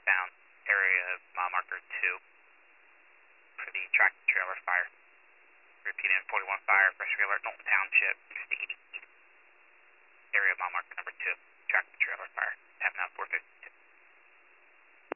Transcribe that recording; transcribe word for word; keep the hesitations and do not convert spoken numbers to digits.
southbound area of mile marker two for the tractor trailer fire. Repeat, M forty-one fire, pressure alert, Knowlton Township, sixty eighty area of mile marker